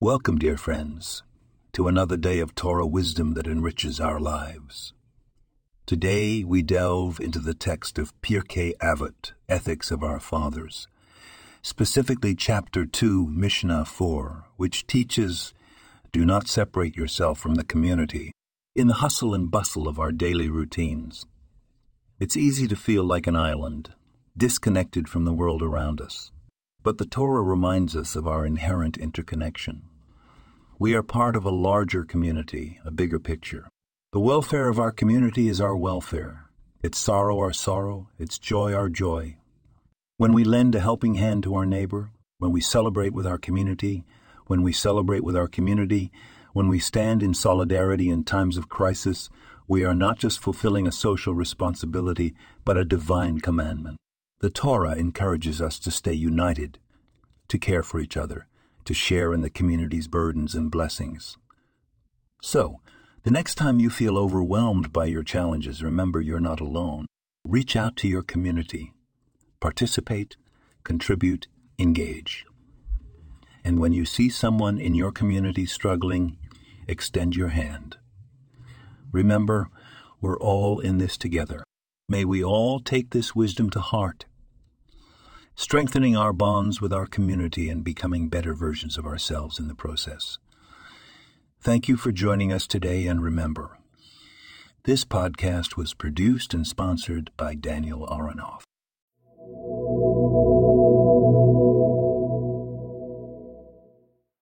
Welcome, dear friends, to another day of Torah wisdom that enriches our lives. Today we delve into the text of Pirkei Avot, Ethics of Our Fathers, specifically Chapter 2, Mishnah 4, which teaches, do not separate yourself from the community in the hustle and bustle of our daily routines. It's easy to feel like an island, disconnected from the world around us. But the Torah reminds us of our inherent interconnection. We are part of a larger community, a bigger picture. The welfare of our community is our welfare. Its sorrow our sorrow, its joy our joy. When we lend a helping hand to our neighbor, when we celebrate with our community, when we stand in solidarity in times of crisis, we are not just fulfilling a social responsibility, but a divine commandment. The Torah encourages us to stay united, to care for each other, to share in the community's burdens and blessings. So, the next time you feel overwhelmed by your challenges, remember you're not alone. Reach out to your community. Participate, contribute, engage. And when you see someone in your community struggling, extend your hand. Remember, we're all in this together. May we all take this wisdom to heart, strengthening our bonds with our community and becoming better versions of ourselves in the process. Thank you for joining us today, and remember, this podcast was produced and sponsored by Daniel Aronoff.